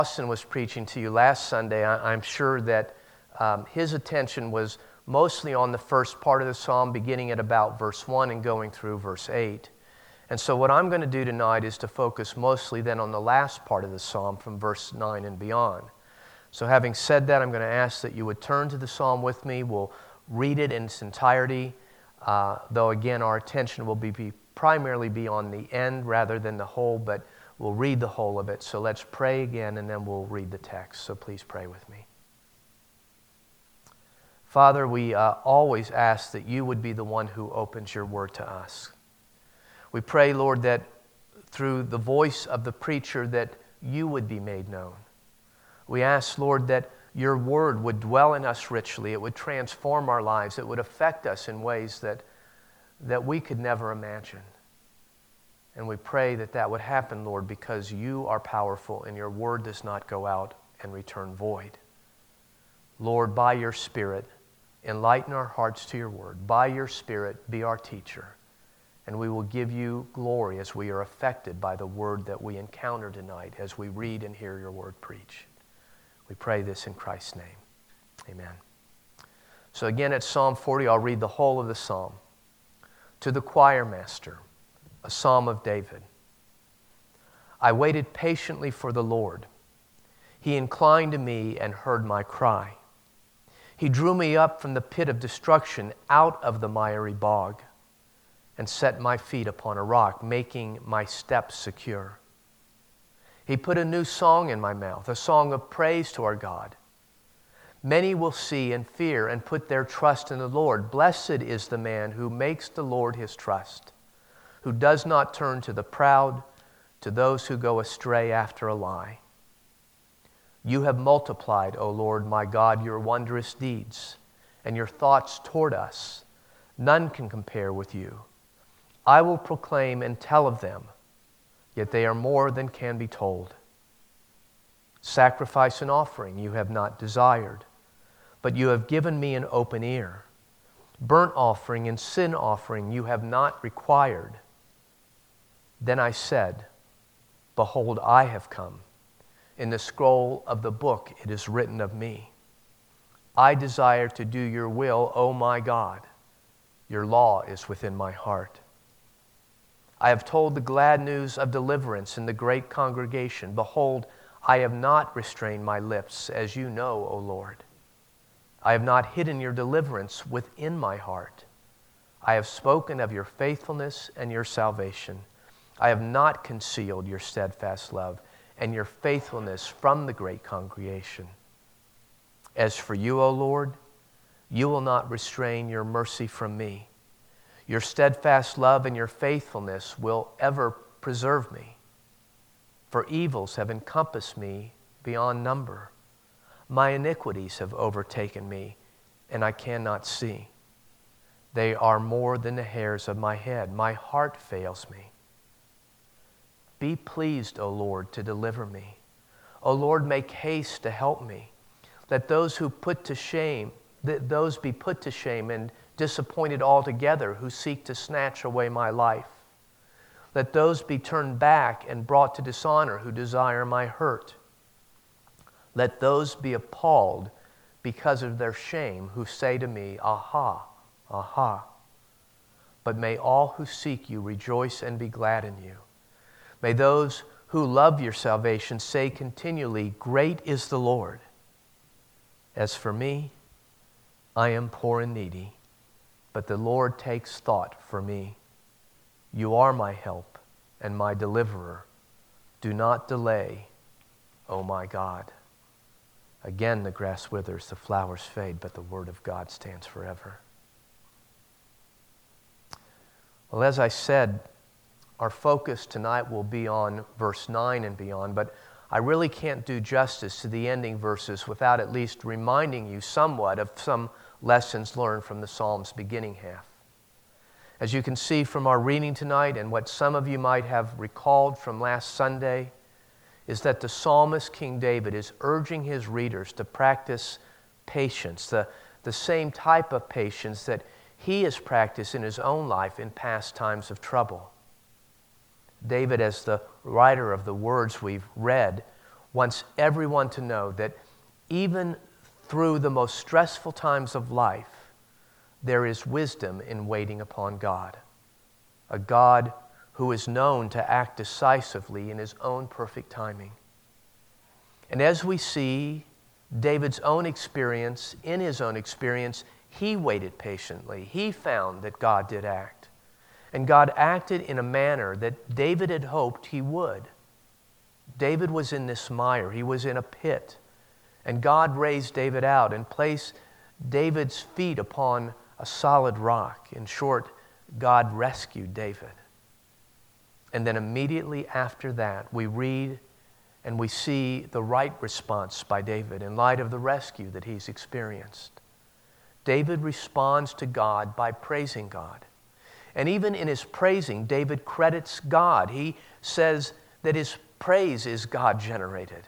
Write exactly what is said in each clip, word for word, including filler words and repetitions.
Austin was preaching to you last Sunday, I, I'm sure that um, his attention was mostly on the first part of the psalm, beginning at about verse one and going through verse eight. And so what I'm going to do tonight is to focus mostly then on the last part of the psalm from verse nine and beyond. So having said that, I'm going to ask that you would turn to the psalm with me. We'll read it in its entirety, uh, though again our attention will be, be primarily be on the end rather than the whole, but we'll read the whole of it. So let's pray again and then we'll read the text. So please pray with me. Father, we uh, always ask that you would be the one who opens your word to us. We pray, Lord, that through the voice of the preacher that you would be made known. We ask, Lord, that your word would dwell in us richly. It would transform our lives. It would affect us in ways that, that we could never imagine. And we pray that that would happen, Lord, because you are powerful and your word does not go out and return void. Lord, by your Spirit, enlighten our hearts to your word. By your Spirit, be our teacher. And we will give you glory as we are affected by the word that we encounter tonight as we read and hear your word preached. We pray this in Christ's name. Amen. So again at Psalm forty, I'll read the whole of the psalm. To the choir master, a psalm of David. I waited patiently for the Lord. He inclined to me and heard my cry. He drew me up from the pit of destruction, out of the miry bog, and set my feet upon a rock, making my steps secure. He put a new song in my mouth, a song of praise to our God. Many will see and fear and put their trust in the Lord. Blessed is the man who makes the Lord his trust, who does not turn to the proud, to those who go astray after a lie. You have multiplied, O Lord my God, your wondrous deeds, and your thoughts toward us. None can compare with you. I will proclaim and tell of them, yet they are more than can be told. Sacrifice and offering you have not desired, but you have given me an open ear. Burnt offering and sin offering you have not required. Then I said, behold, I have come. In the scroll of the book it is written of me. I desire to do your will, O my God. Your law is within my heart. I have told the glad news of deliverance in the great congregation. Behold, I have not restrained my lips, as you know, O Lord. I have not hidden your deliverance within my heart. I have spoken of your faithfulness and your salvation. I have not concealed your steadfast love and your faithfulness from the great congregation. As for you, O Lord, you will not restrain your mercy from me. Your steadfast love and your faithfulness will ever preserve me. For evils have encompassed me beyond number. My iniquities have overtaken me, and I cannot see. They are more than the hairs of my head. My heart fails me. Be pleased, O Lord, to deliver me. O Lord, make haste to help me. Let those who put to shame, that those be put to shame and disappointed altogether who seek to snatch away my life. Let those be turned back and brought to dishonor who desire my hurt. Let those be appalled because of their shame who say to me, aha, aha. But may all who seek you rejoice and be glad in you. May those who love your salvation say continually, great is the Lord. As for me, I am poor and needy, but the Lord takes thought for me. You are my help and my deliverer. Do not delay, O my God. Again, the grass withers, the flowers fade, but the word of God stands forever. Well, as I said, our focus tonight will be on verse nine and beyond, but I really can't do justice to the ending verses without at least reminding you somewhat of some lessons learned from the Psalm's beginning half. As you can see from our reading tonight, and what some of you might have recalled from last Sunday, is that the psalmist King David is urging his readers to practice patience, the, the same type of patience that he has practiced in his own life in past times of trouble. David, as the writer of the words we've read, wants everyone to know that even through the most stressful times of life, there is wisdom in waiting upon God, a God who is known to act decisively in his own perfect timing. And as we see David's own experience, in his own experience, he waited patiently. He found that God did act. And God acted in a manner that David had hoped he would. David was in this mire. He was in a pit. And God raised David out and placed David's feet upon a solid rock. In short, God rescued David. And then immediately after that, we read and we see the right response by David in light of the rescue that he's experienced. David responds to God by praising God. And even in his praising, David credits God. He says that his praise is God-generated.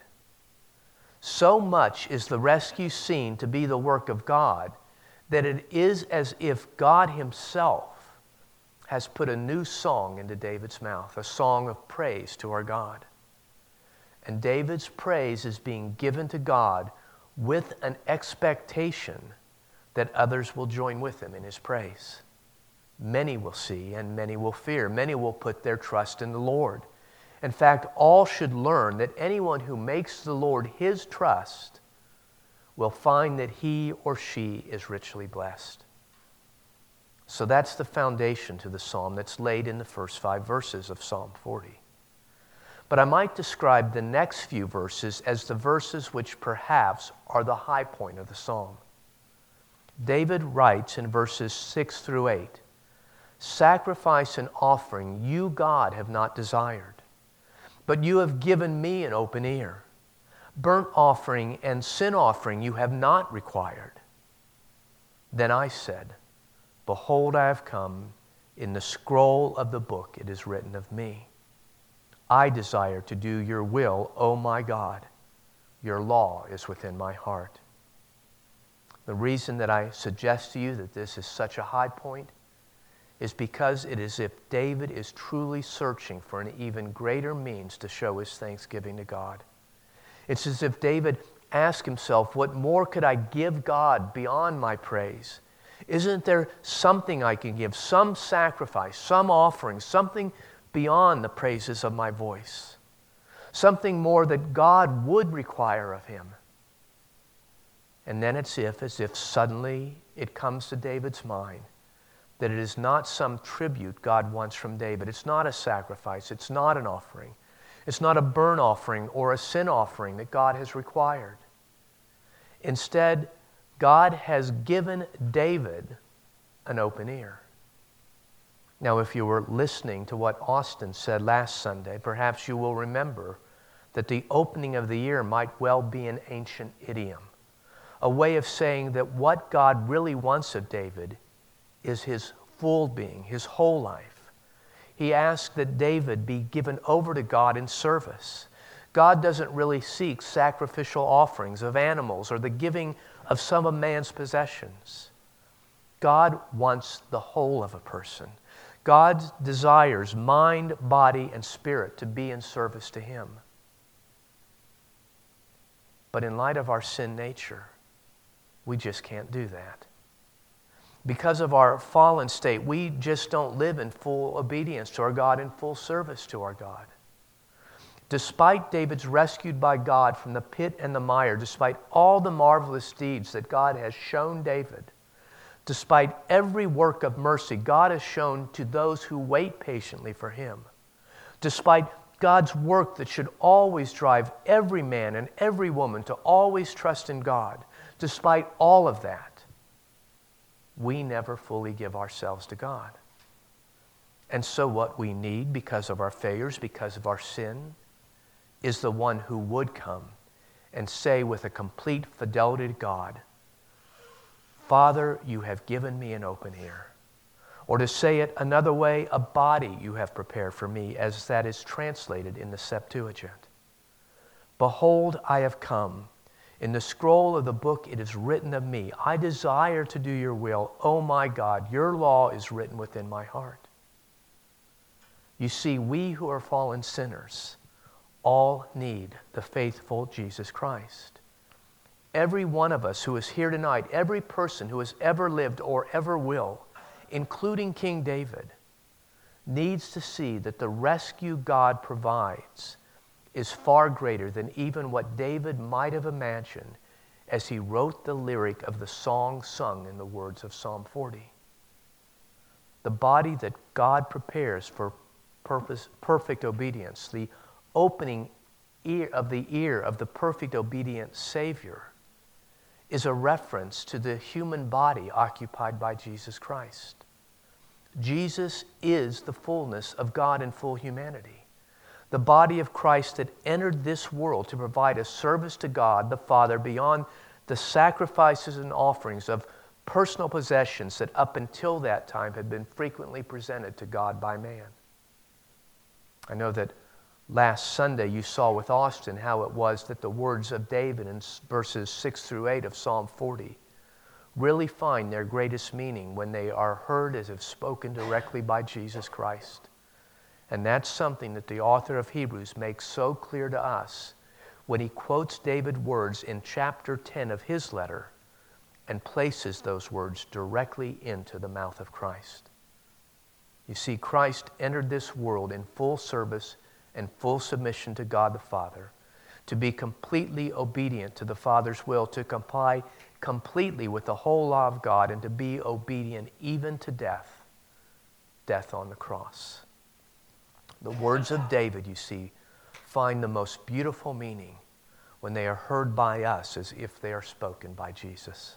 So much is the rescue seen to be the work of God that it is as if God himself has put a new song into David's mouth, a song of praise to our God. And David's praise is being given to God with an expectation that others will join with him in his praise. Many will see and many will fear. Many will put their trust in the Lord. In fact, all should learn that anyone who makes the Lord his trust will find that he or she is richly blessed. So that's the foundation to the psalm that's laid in the first five verses of Psalm forty. But I might describe the next few verses as the verses which perhaps are the high point of the psalm. David writes in verses six through eight, "Sacrifice and offering you, God, have not desired, but you have given me an open ear. Burnt offering and sin offering you have not required." Then I said, "Behold, I have come. In the scroll of the book it is written of me. I desire to do your will, O my God. Your law is within my heart." The reason that I suggest to you that this is such a high point is because it is as if David is truly searching for an even greater means to show his thanksgiving to God. It's as if David asked himself, what more could I give God beyond my praise? Isn't there something I can give, some sacrifice, some offering, something beyond the praises of my voice? Something more that God would require of him? And then it's if, as if suddenly it comes to David's mind that it is not some tribute God wants from David. It's not a sacrifice. It's not an offering. It's not a burnt offering or a sin offering that God has required. Instead, God has given David an open ear. Now, if you were listening to what Austin said last Sunday, perhaps you will remember that the opening of the ear might well be an ancient idiom, a way of saying that what God really wants of David is his full being, his whole life. He asked that David be given over to God in service. God doesn't really seek sacrificial offerings of animals or the giving of some of man's possessions. God wants the whole of a person. God desires mind, body, and spirit to be in service to him. But in light of our sin nature, we just can't do that. Because of our fallen state, we just don't live in full obedience to our God, in full service to our God. Despite David's rescued by God from the pit and the mire, despite all the marvelous deeds that God has shown David, despite every work of mercy God has shown to those who wait patiently for him, despite God's work that should always drive every man and every woman to always trust in God, despite all of that, we never fully give ourselves to God. And so what we need, because of our failures, because of our sin, is the one who would come and say with a complete fidelity to God, "Father, you have given me an open ear." Or to say it another way, "A body you have prepared for me," as that is translated in the Septuagint. "Behold, I have come. In the scroll of the book it is written of me. I desire to do your will. O my God, your law is written within my heart." You see, we who are fallen sinners all need the faithful Jesus Christ. Every one of us who is here tonight, every person who has ever lived or ever will, including King David, needs to see that the rescue God provides is far greater than even what David might have imagined as he wrote the lyric of the song sung in the words of Psalm forty. The body that God prepares for purpose, perfect obedience, the opening ear of the ear of the perfect obedient Savior, is a reference to the human body occupied by Jesus Christ. Jesus is the fullness of God in full humanity. The body of Christ that entered this world to provide a service to God the Father beyond the sacrifices and offerings of personal possessions that up until that time had been frequently presented to God by man. I know that last Sunday you saw with Austin how it was that the words of David in verses six through eight of Psalm forty really find their greatest meaning when they are heard as if spoken directly by Jesus Christ. And that's something that the author of Hebrews makes so clear to us when he quotes David's words in chapter ten of his letter and places those words directly into the mouth of Christ. You see, Christ entered this world in full service and full submission to God the Father, to be completely obedient to the Father's will, to comply completely with the whole law of God, and to be obedient even to death, death on the cross. The words of David, you see, find the most beautiful meaning when they are heard by us as if they are spoken by Jesus.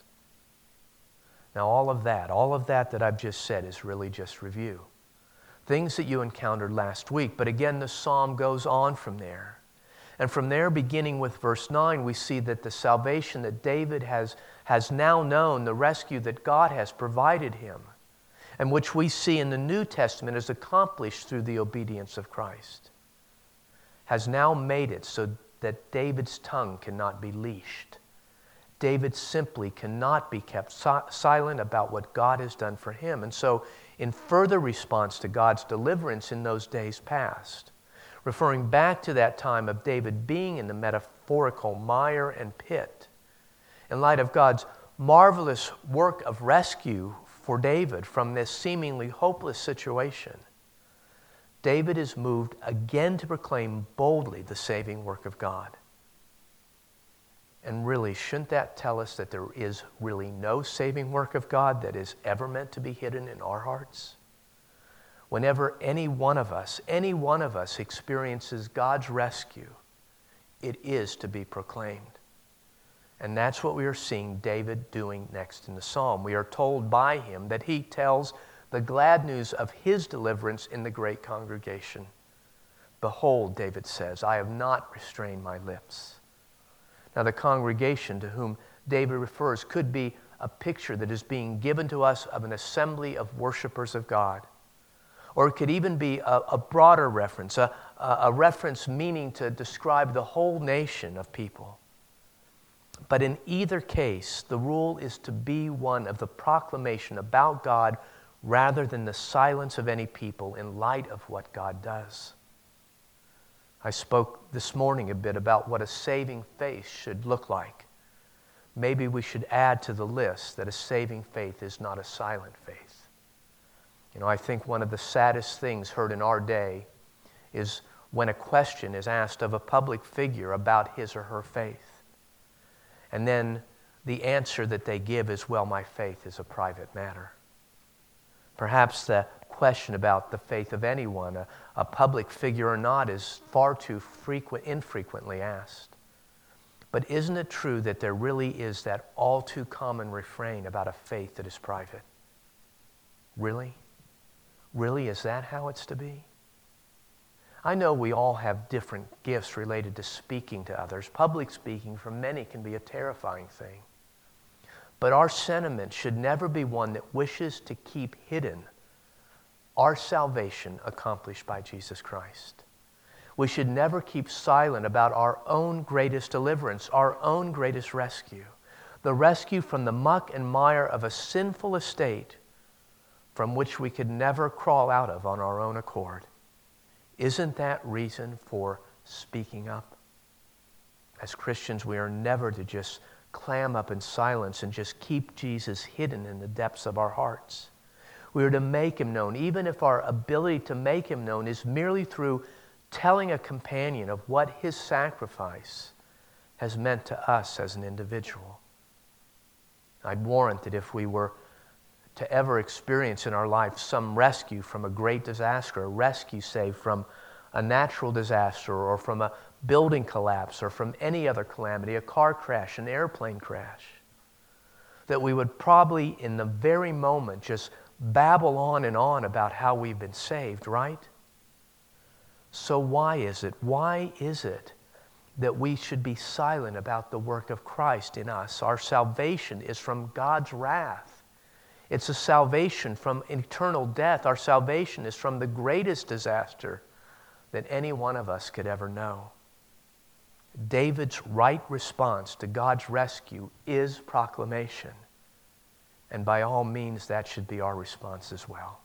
Now, all of that, all of that that I've just said is really just review. Things that you encountered last week, but again, the psalm goes on from there. And from there, beginning with verse nine, we see that the salvation that David has, has now known, the rescue that God has provided him, and which we see in the New Testament is accomplished through the obedience of Christ, has now made it so that David's tongue cannot be leashed. David simply cannot be kept si- silent about what God has done for him. And so, in further response to God's deliverance in those days past, referring back to that time of David being in the metaphorical mire and pit, in light of God's marvelous work of rescue for David from this seemingly hopeless situation, David is moved again to proclaim boldly the saving work of God. And really, shouldn't that tell us that there is really no saving work of God that is ever meant to be hidden in our hearts? Whenever any one of us, any one of us experiences God's rescue, it is to be proclaimed. And that's what we are seeing David doing next in the psalm. We are told by him that he tells the glad news of his deliverance in the great congregation. Behold, David says, I have not restrained my lips. Now, the congregation to whom David refers could be a picture that is being given to us of an assembly of worshipers of God. Or it could even be a, a broader reference, a, a reference meaning to describe the whole nation of people. But in either case, the rule is to be one of the proclamation about God rather than the silence of any people in light of what God does. I spoke this morning a bit about what a saving faith should look like. Maybe we should add to the list that a saving faith is not a silent faith. You know, I think one of the saddest things heard in our day is when a question is asked of a public figure about his or her faith. And then the answer that they give is, well, my faith is a private matter. Perhaps the question about the faith of anyone, a, a public figure or not, is far too frequent, infrequently asked. But isn't it true that there really is that all too common refrain about a faith that is private? Really? Really, is that how it's to be? I know we all have different gifts related to speaking to others. Public speaking for many can be a terrifying thing. But our sentiment should never be one that wishes to keep hidden our salvation accomplished by Jesus Christ. We should never keep silent about our own greatest deliverance, our own greatest rescue, the rescue from the muck and mire of a sinful estate from which we could never crawl out of on our own accord. Isn't that reason for speaking up. As Christians, we are never to just clam up in silence and just keep Jesus hidden in the depths of our hearts. We are to make him known, even if our ability to make him known is merely through telling a companion of what his sacrifice has meant to us as an individual. I'd warrant that if we were to ever experience in our life some rescue from a great disaster, a rescue, say, from a natural disaster or from a building collapse or from any other calamity, a car crash, an airplane crash, that we would probably in the very moment just babble on and on about how we've been saved, right? So why is it, why is it that we should be silent about the work of Christ in us? Our salvation is from God's wrath. It's a salvation from eternal death. Our salvation is from the greatest disaster that any one of us could ever know. David's right response to God's rescue is proclamation. And by all means, that should be our response as well.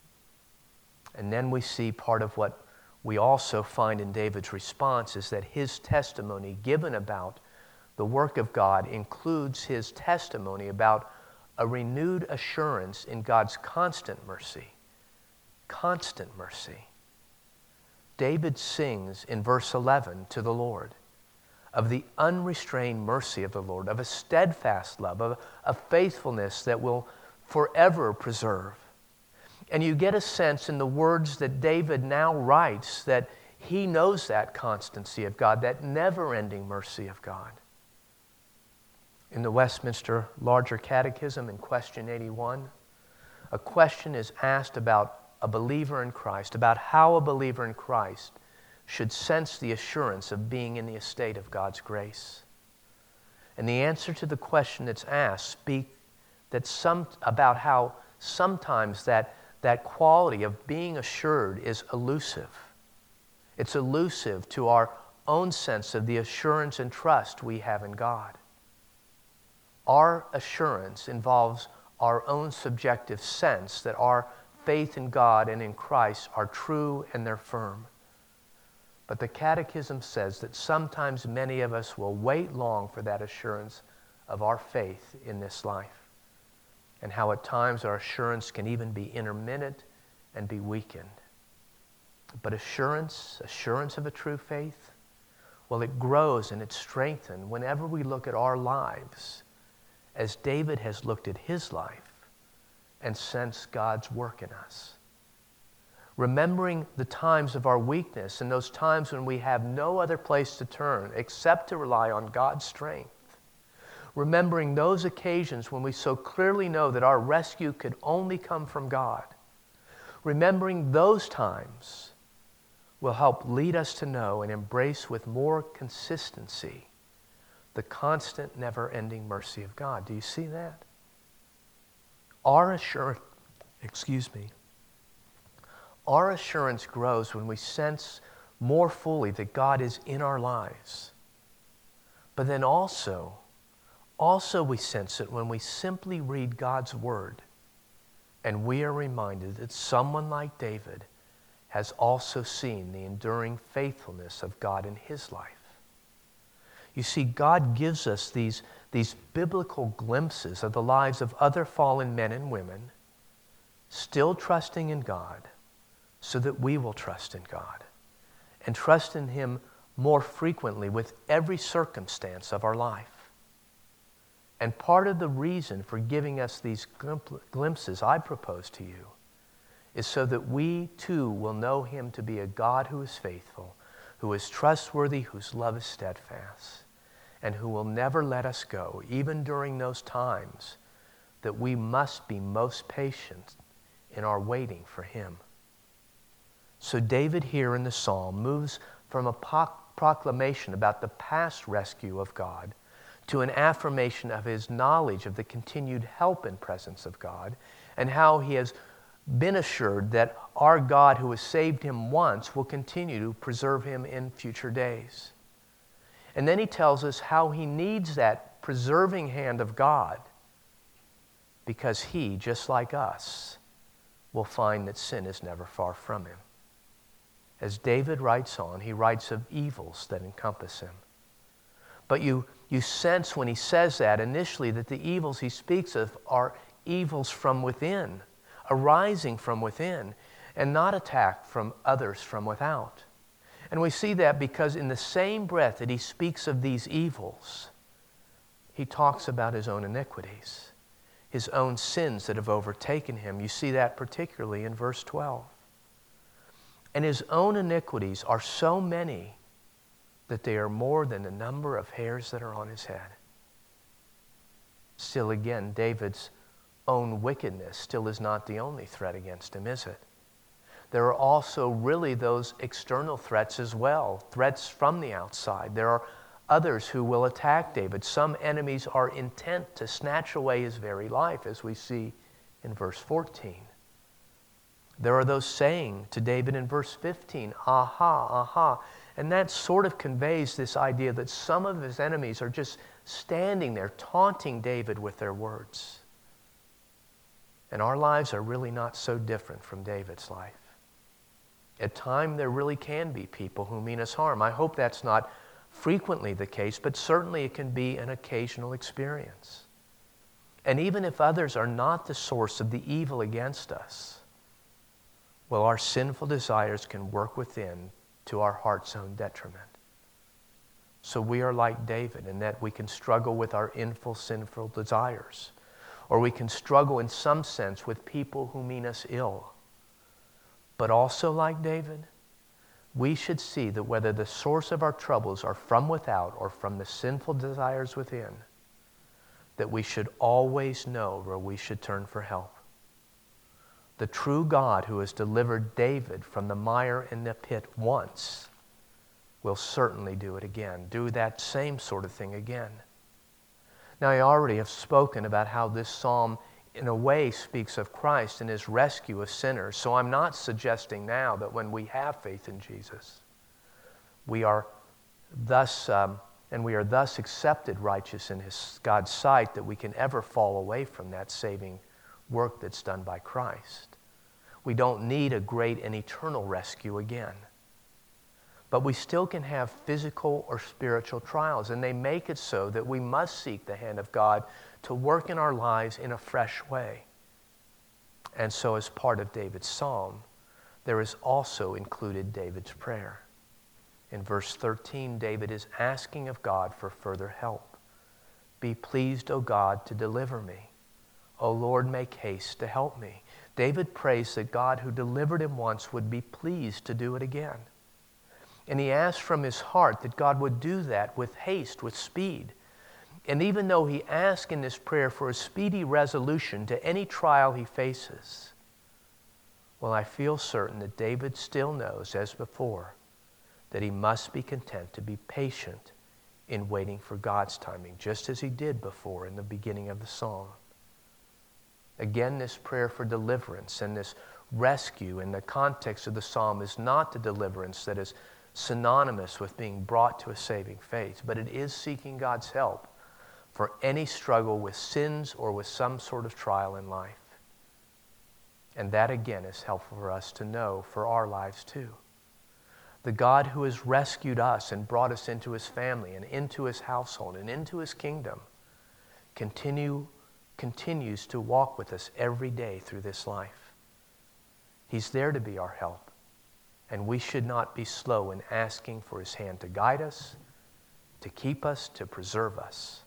And then we see part of what we also find in David's response is that his testimony given about the work of God includes his testimony about a renewed assurance in God's constant mercy. Constant mercy. David sings in verse eleven to the Lord of the unrestrained mercy of the Lord, of a steadfast love, of a faithfulness that will forever preserve. And you get a sense in the words that David now writes that he knows that constancy of God, that never-ending mercy of God. In the Westminster Larger Catechism in question eighty-one, a question is asked about a believer in Christ, about how a believer in Christ should sense the assurance of being in the estate of God's grace. And the answer to the question that's asked speak that some about how sometimes that, that quality of being assured is elusive. It's elusive to our own sense of the assurance and trust we have in God. Our assurance involves our own subjective sense that our faith in God and in Christ are true and they're firm. But the Catechism says that sometimes many of us will wait long for that assurance of our faith in this life, and how at times our assurance can even be intermittent and be weakened. But assurance, assurance of a true faith, well, it grows and it's strengthened whenever we look at our lives as David has looked at his life and sensed God's work in us. Remembering the times of our weakness and those times when we have no other place to turn except to rely on God's strength. Remembering those occasions when we so clearly know that our rescue could only come from God. Remembering those times will help lead us to know and embrace with more consistency the constant, never-ending mercy of God. Do you see that? Our assurance, excuse me, Our assurance grows when we sense more fully that God is in our lives. But then also, also we sense it when we simply read God's word and we are reminded that someone like David has also seen the enduring faithfulness of God in his life. You see, God gives us these, these biblical glimpses of the lives of other fallen men and women, still trusting in God, so that we will trust in God and trust in Him more frequently with every circumstance of our life. And part of the reason for giving us these glimpses, I propose to you, is so that we too will know Him to be a God who is faithful, who is trustworthy, whose love is steadfast, and who will never let us go, even during those times that we must be most patient in our waiting for Him. So David here in the psalm moves from a proclamation about the past rescue of God to an affirmation of his knowledge of the continued help and presence of God, and how he has been assured that our God who has saved him once will continue to preserve him in future days. And then he tells us how he needs that preserving hand of God, because he, just like us, will find that sin is never far from him. As David writes on, he writes of evils that encompass him. But you, you sense when he says that initially that the evils he speaks of are evils from within, arising from within, and not attack from others from without. And we see that because in the same breath that he speaks of these evils, he talks about his own iniquities, his own sins that have overtaken him. You see that particularly in verse twelve. And his own iniquities are so many that they are more than the number of hairs that are on his head. Still again, David's own wickedness still is not the only threat against him, is it? There are also really those external threats as well, threats from the outside. There are others who will attack David. Some enemies are intent to snatch away his very life, as we see in verse fourteen. There are those saying to David in verse fifteen, aha, aha. And that sort of conveys this idea that some of his enemies are just standing there taunting David with their words. And our lives are really not so different from David's life. At times, there really can be people who mean us harm. I hope that's not frequently the case, but certainly it can be an occasional experience. And even if others are not the source of the evil against us, well, our sinful desires can work within to our heart's own detriment. So we are like David in that we can struggle with our inful, sinful desires, or we can struggle in some sense with people who mean us ill. But also like David, we should see that whether the source of our troubles are from without or from the sinful desires within, that we should always know where we should turn for help. The true God who has delivered David from the mire and the pit once will certainly do it again, do that same sort of thing again. Now, I already have spoken about how this psalm in a way speaks of Christ and his rescue of sinners. So I'm not suggesting now that when we have faith in Jesus, we are thus, um, and we are thus accepted righteous in his God's sight, that we can ever fall away from that saving work that's done by Christ. We don't need a great and eternal rescue again. But we still can have physical or spiritual trials, and they make it so that we must seek the hand of God to work in our lives in a fresh way. And so as part of David's psalm, there is also included David's prayer. In verse thirteen, David is asking of God for further help. Be pleased, O God, to deliver me. O Lord, make haste to help me. David prays that God, who delivered him once, would be pleased to do it again. And he asks from his heart that God would do that with haste, with speed. And even though he asks in this prayer for a speedy resolution to any trial he faces, well, I feel certain that David still knows, as before, that he must be content to be patient in waiting for God's timing, just as he did before in the beginning of the psalm. Again, this prayer for deliverance and this rescue in the context of the psalm is not the deliverance that is synonymous with being brought to a saving faith, but it is seeking God's help for any struggle with sins or with some sort of trial in life. And that again is helpful for us to know for our lives too. The God who has rescued us and brought us into his family and into his household and into his kingdom continue, continues to walk with us every day through this life. He's there to be our help, and we should not be slow in asking for his hand to guide us, to keep us, to preserve us.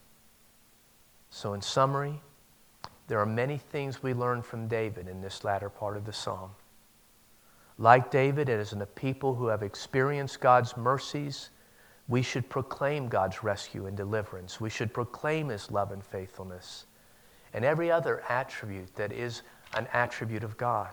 So in summary, there are many things we learn from David in this latter part of the psalm. Like David, as in the people who have experienced God's mercies, we should proclaim God's rescue and deliverance. We should proclaim his love and faithfulness and every other attribute that is an attribute of God.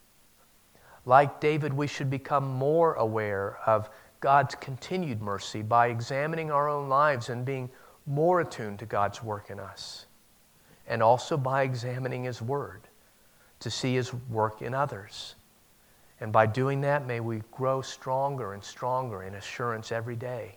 Like David, we should become more aware of God's continued mercy by examining our own lives and being more attuned to God's work in us, and also by examining his word to see his work in others. And by doing that, may we grow stronger and stronger in assurance every day.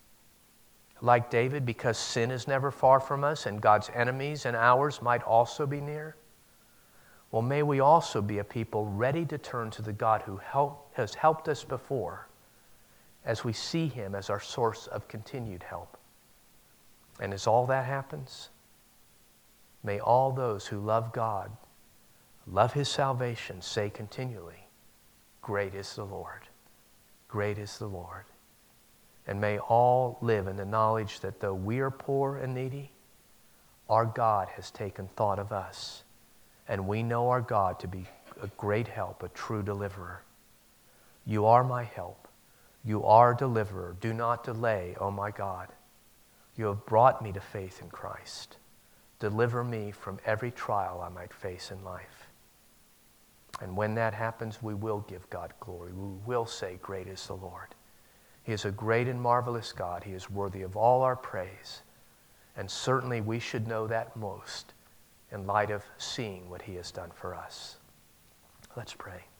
Like David, because sin is never far from us and God's enemies and ours might also be near, Well, may we also be a people ready to turn to the God who help, has helped us before, as we see him as our source of continued help. And as all that happens, may all those who love God, love his salvation, say continually, great is the Lord, great is the Lord. And may all live in the knowledge that though we are poor and needy, our God has taken thought of us. And we know our God to be a great help, a true deliverer. You are my help. You are a deliverer. Do not delay, O my God. You have brought me to faith in Christ. Deliver me from every trial I might face in life. And when that happens, we will give God glory. We will say, great is the Lord. He is a great and marvelous God. He is worthy of all our praise. And certainly we should know that most in light of seeing what he has done for us. Let's pray.